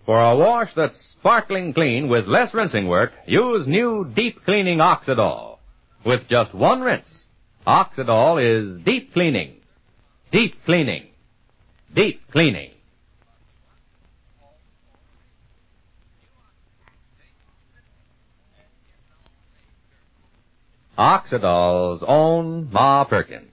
For a wash that's sparkling clean with less rinsing work, use new deep cleaning Oxidol. With just one rinse, Oxidol is deep cleaning. Deep cleaning. Deep cleaning. Oxidol's own Ma Perkins.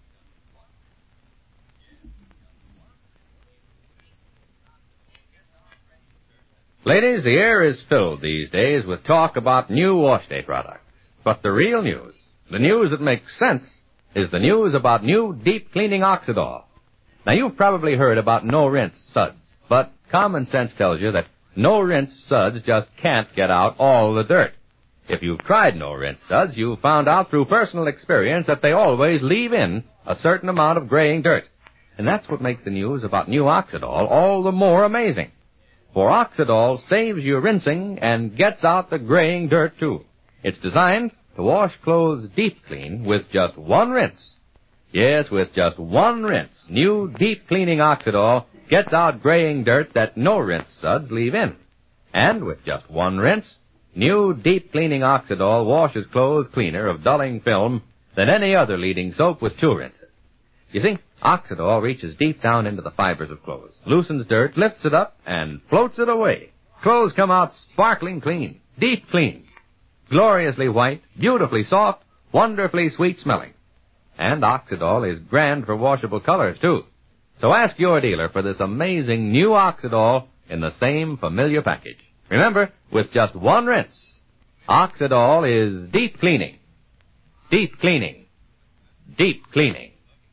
Ladies, the air is filled these days with talk about new wash day products. But the real news, the news that makes sense, is the news about new deep cleaning Oxidol. Now, you've probably heard about no-rinse suds, but common sense tells you that no-rinse suds just can't get out all the dirt. If you've tried no-rinse suds, you've found out through personal experience that they always leave in a certain amount of graying dirt. And that's what makes the news about new Oxidol all the more amazing. For Oxidol saves you rinsing and gets out the graying dirt, too. It's designed to wash clothes deep clean with just one rinse. Yes, with just one rinse, new deep cleaning Oxidol gets out graying dirt that no-rinse suds leave in. And with just one rinse, new deep cleaning Oxidol washes clothes cleaner of dulling film than any other leading soap with two rinses. You see, Oxidol reaches deep down into the fibers of clothes, loosens dirt, lifts it up, and floats it away. Clothes come out sparkling clean, deep clean, gloriously white, beautifully soft, wonderfully sweet-smelling. And Oxidol is grand for washable colors, too. So ask your dealer for this amazing new Oxidol in the same familiar package. Remember, with just one rinse, Oxidol is deep cleaning. Deep cleaning. Deep cleaning.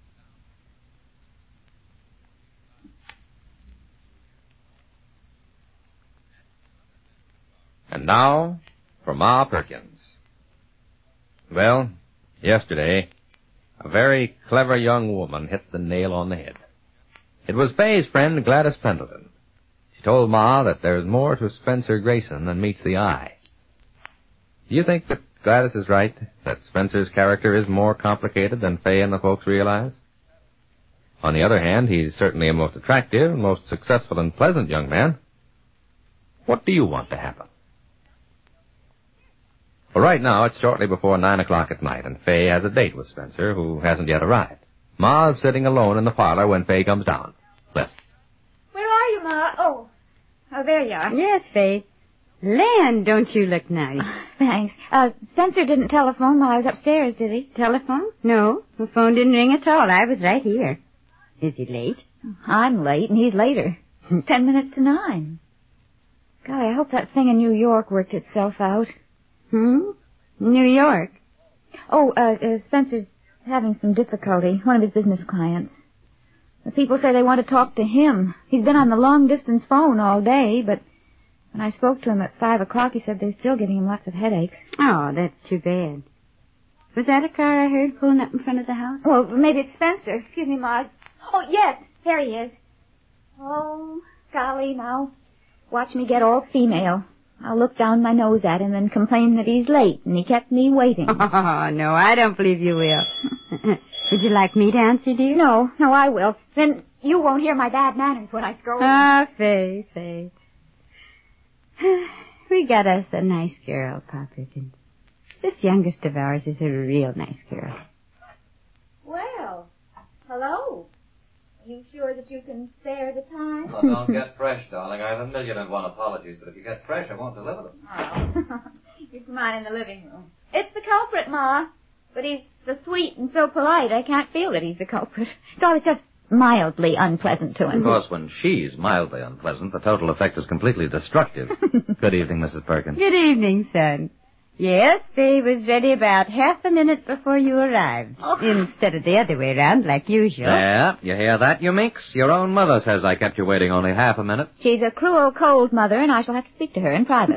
And now, for Ma Perkins. Well, yesterday, a very clever young woman hit the nail on the head. It was Fay's friend Gladys Pendleton. She told Ma that there's more to Spencer Grayson than meets the eye. Do you think that Gladys is right, that Spencer's character is more complicated than Fay and the folks realize? On the other hand, he's certainly a most attractive, most successful and pleasant young man. What do you want to happen? Well, right now, it's shortly before 9 o'clock at night, and Fay has a date with Spencer, who hasn't yet arrived. Ma's sitting alone in the parlor when Fay comes down. Listen. Where are you, Ma? Oh, there you are. Yes, Fay. Land, don't you look nice? Thanks. Spencer didn't telephone while I was upstairs, did he? Telephone? No, the phone didn't ring at all. I was right here. Is he late? I'm late, and he's later. It's 10 minutes to 9. Golly, I hope that thing in New York worked itself out. New York? Oh, Spencer's having some difficulty. One of his business clients. The people say they want to talk to him. He's been on the long-distance phone all day, but when I spoke to him at 5 o'clock, he said they're still giving him lots of headaches. Oh, that's too bad. Was that a car I heard pulling up in front of the house? Well, maybe it's Spencer. Excuse me, Ma. Oh, yes, there he is. Oh, golly, now. Watch me get all female. I'll look down my nose at him and complain that he's late and he kept me waiting. Oh, no, I don't believe you will. Would you like me to answer, dear? No, I will. Then you won't hear my bad manners when I scold him. Ah, Fay. We got us a nice girl, Pa Perkins. This youngest of ours is a real nice girl. Well, hello. Are you sure that you can spare the time? Well, don't get fresh, darling. I have 1,001 apologies, but if you get fresh, I won't deliver them. Oh. You come on in the living room. It's the culprit, Ma. But he's so sweet and so polite, I can't feel that he's the culprit. It's always just mildly unpleasant to him. Of course, when she's mildly unpleasant, the total effect is completely destructive. Good evening, Mrs. Perkins. Good evening, son. Yes, Fay was ready about half a minute before you arrived. Oh. Instead of the other way around, like usual. Yeah, you hear that, you minx? Your own mother says I kept you waiting only half a minute. She's a cruel, cold mother, and I shall have to speak to her in private.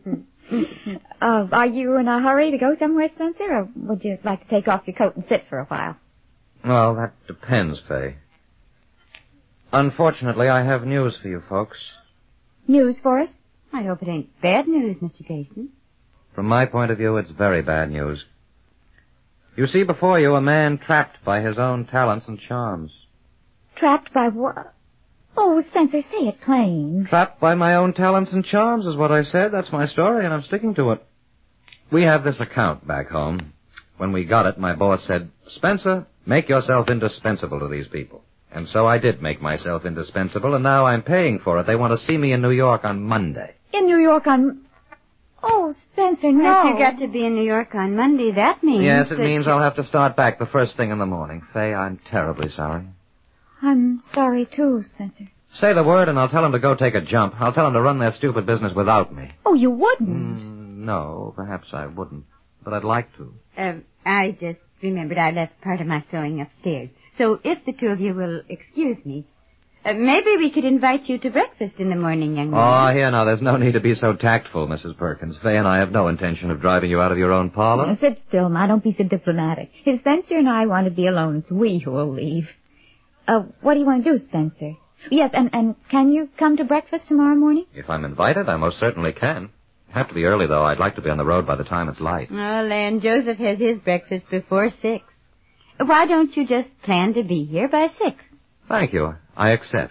Are you in a hurry to go somewhere, Spencer, or would you like to take off your coat and sit for a while? Well, that depends, Fay. Unfortunately, I have news for you folks. News for us? I hope it ain't bad news, Mr. Grayson. From my point of view, it's very bad news. You see before you a man trapped by his own talents and charms. Trapped by what? Oh, Spencer, say it plain. Trapped by my own talents and charms is what I said. That's my story, and I'm sticking to it. We have this account back home. When we got it, my boss said, Spencer, make yourself indispensable to these people. And so I did make myself indispensable, and now I'm paying for it. They want to see me in New York on Monday. In New York on... Oh, Spencer, no. If you got to be in New York on Monday, that means... Yes, it means I'll have to start back the first thing in the morning. Faye, I'm terribly sorry. I'm sorry, too, Spencer. Say the word, and I'll tell them to go take a jump. I'll tell them to run their stupid business without me. Oh, you wouldn't? No, perhaps I wouldn't. But I'd like to. I just remembered I left part of my sewing upstairs. So if the two of you will excuse me, maybe we could invite you to breakfast in the morning, young man. Oh, here now, there's no need to be so tactful, Mrs. Perkins. Faye and I have no intention of driving you out of your own parlor. Sit still, Ma. Don't be so diplomatic. If Spencer and I want to be alone, it's we who will leave. What do you want to do, Spencer? Yes, and can you come to breakfast tomorrow morning? If I'm invited, I most certainly can. Have to be early, though. I'd like to be on the road by the time it's light. Oh, Land, Joseph has his breakfast before 6. Why don't you just plan to be here by 6? Thank you. I accept.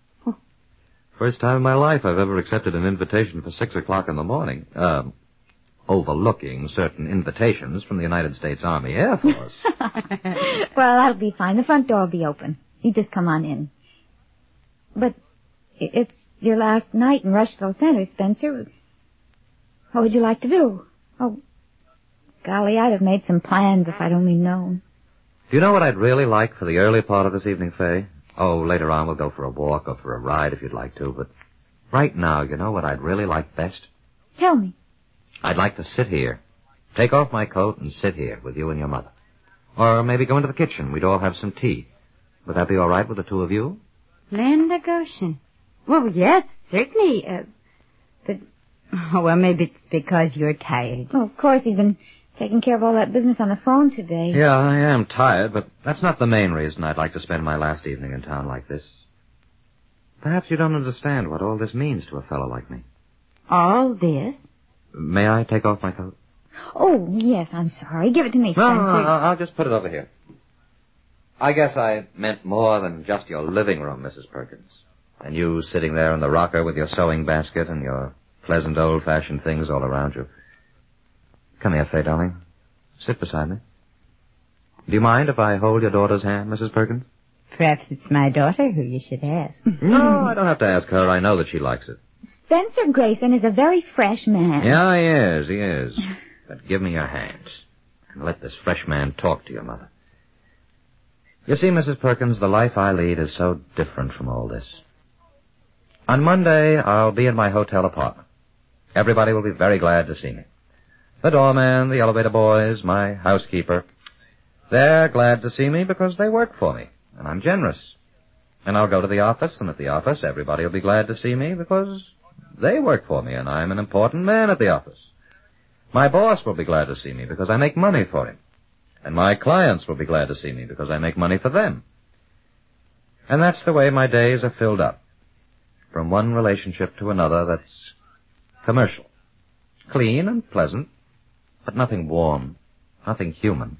First time in my life I've ever accepted an invitation for 6 o'clock in the morning. Overlooking certain invitations from the United States Army Air Force. Well, that'll be fine. The front door will be open. You just come on in. But it's your last night in Rushville Center, Spencer. What would you like to do? Oh, golly, I'd have made some plans if I'd only known. Do you know what I'd really like for the early part of this evening, Faye? Oh, later on we'll go for a walk or for a ride if you'd like to, but right now, you know what I'd really like best? Tell me. I'd like to sit here. Take off my coat and sit here with you and your mother. Or maybe go into the kitchen. We'd all have some tea. Would that be all right with the two of you? Land of Goshen. Well, yes, certainly. But, maybe it's because you're tired. Oh, of course, he's been taking care of all that business on the phone today. Yeah, I am tired, but that's not the main reason I'd like to spend my last evening in town like this. Perhaps you don't understand what all this means to a fellow like me. All this? May I take off my coat? Oh, yes, I'm sorry. Give it to me, Spencer. No, I'll just put it over here. I guess I meant more than just your living room, Mrs. Perkins. And you sitting there in the rocker with your sewing basket and your pleasant old-fashioned things all around you. Come here, Faye, darling. Sit beside me. Do you mind if I hold your daughter's hand, Mrs. Perkins? Perhaps it's my daughter who you should ask. No, I don't have to ask her. I know that she likes it. Spencer Grayson is a very fresh man. Yeah, he is. But give me your hand and let this fresh man talk to your mother. You see, Mrs. Perkins, the life I lead is so different from all this. On Monday, I'll be in my hotel apartment. Everybody will be very glad to see me. The doorman, the elevator boys, my housekeeper. They're glad to see me because they work for me, and I'm generous. And I'll go to the office, and at the office, everybody will be glad to see me because they work for me, and I'm an important man at the office. My boss will be glad to see me because I make money for him. And my clients will be glad to see me because I make money for them. And that's the way my days are filled up. From one relationship to another that's commercial. Clean and pleasant, but nothing warm, nothing human.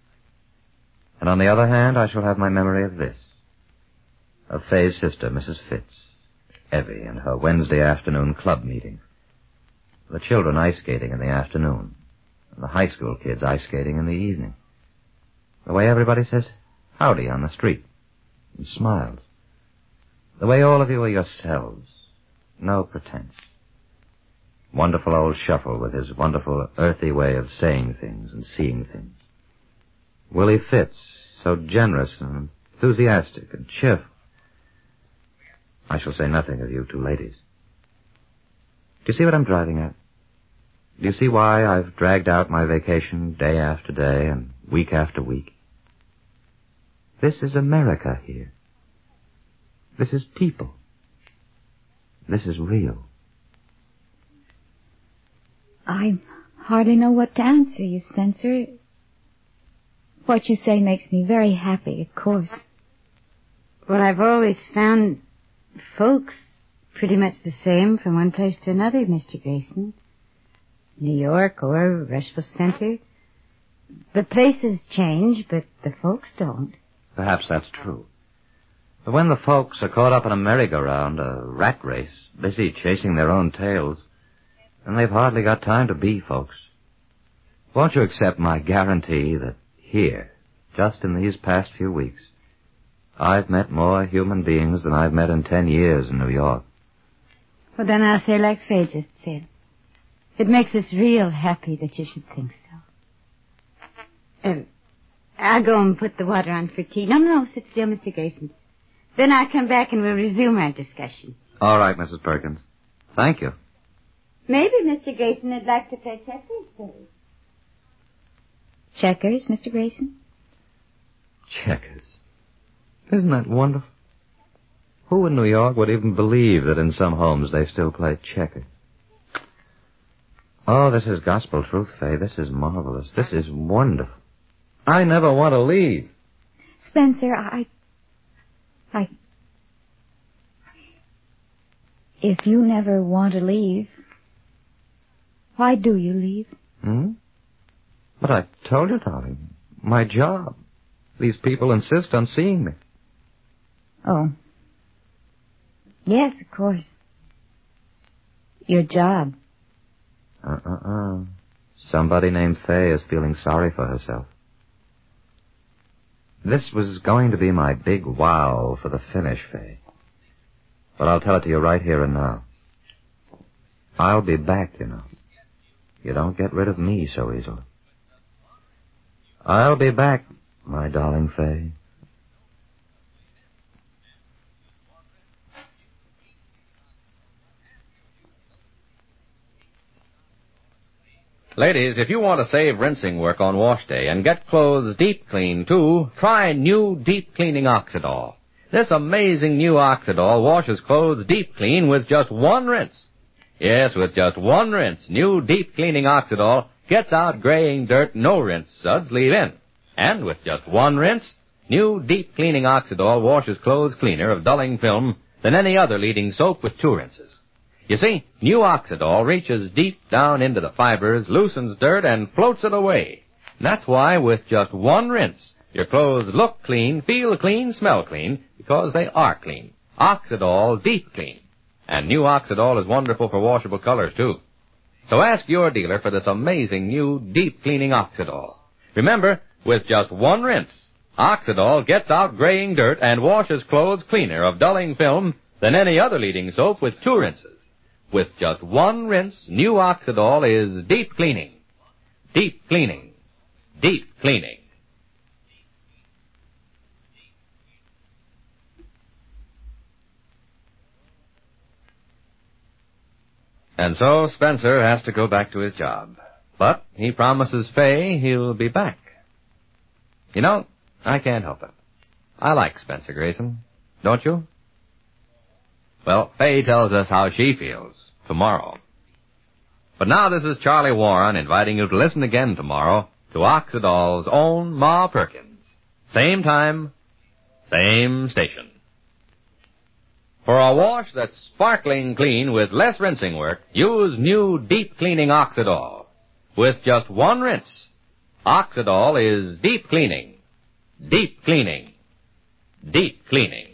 And on the other hand, I shall have my memory of this. Of Faye's sister, Mrs. Fitz, Evie, and her Wednesday afternoon club meeting. The children ice skating in the afternoon, and the high school kids ice skating in the evening. The way everybody says howdy on the street and smiles. The way all of you are yourselves. No pretense. Wonderful old Shuffle with his wonderful earthy way of saying things and seeing things. Willie Fitz, so generous and enthusiastic and cheerful. I shall say nothing of you two ladies. Do you see what I'm driving at? Do you see why I've dragged out my vacation day after day and week after week? This is America here. This is people. This is real. I hardly know what to answer you, Spencer. What you say makes me very happy, of course. Well, I've always found folks pretty much the same from one place to another, Mr. Grayson. New York or Rushville Center. The places change, but the folks don't. Perhaps that's true. But when the folks are caught up in a merry-go-round, a rat race, busy chasing their own tails, then they've hardly got time to be folks. Won't you accept my guarantee that here, just in these past few weeks, I've met more human beings than I've met in 10 years in New York? Well, then I'll say like Faye just said. It makes us real happy that you should think so. I'll go and put the water on for tea. No, sit still, Mr. Grayson. Then I'll come back and we'll resume our discussion. All right, Mrs. Perkins. Thank you. Maybe Mr. Grayson would like to play checkers, please. Checkers, Mr. Grayson? Checkers. Isn't that wonderful? Who in New York would even believe that in some homes they still play checkers? Oh, this is gospel truth, Faye. This is marvelous. This is wonderful. I never want to leave. Spencer, If you never want to leave, why do you leave? But I told you, darling. My job. These people insist on seeing me. Oh. Yes, of course. Your job. Somebody named Faye is feeling sorry for herself. This was going to be my big wow for the finish, Faye. But I'll tell it to you right here and now. I'll be back, you know. You don't get rid of me so easily. I'll be back, my darling Faye. Ladies, if you want to save rinsing work on wash day and get clothes deep clean, too, try new deep cleaning Oxidol. This amazing new Oxidol washes clothes deep clean with just one rinse. Yes, with just one rinse, new deep cleaning Oxidol gets out graying dirt no rinse suds leave in. And with just one rinse, new deep cleaning Oxidol washes clothes cleaner of dulling film than any other leading soap with 2 rinses. You see, new Oxidol reaches deep down into the fibers, loosens dirt, and floats it away. That's why with just one rinse, your clothes look clean, feel clean, smell clean, because they are clean. Oxidol Deep Clean. And new Oxidol is wonderful for washable colors, too. So ask your dealer for this amazing new deep cleaning Oxidol. Remember, with just one rinse, Oxidol gets out graying dirt and washes clothes cleaner of dulling film than any other leading soap with 2 rinses. With just one rinse, new Oxidol is deep cleaning. Deep cleaning. Deep cleaning. And so Spencer has to go back to his job. But he promises Faye he'll be back. You know, I can't help it. I like Spencer Grayson. Don't you? Well, Faye tells us how she feels tomorrow. But now this is Charlie Warren inviting you to listen again tomorrow to Oxidol's own Ma Perkins. Same time, same station. For a wash that's sparkling clean with less rinsing work, use new deep cleaning Oxidol. With just one rinse, Oxidol is deep cleaning. Deep cleaning. Deep cleaning.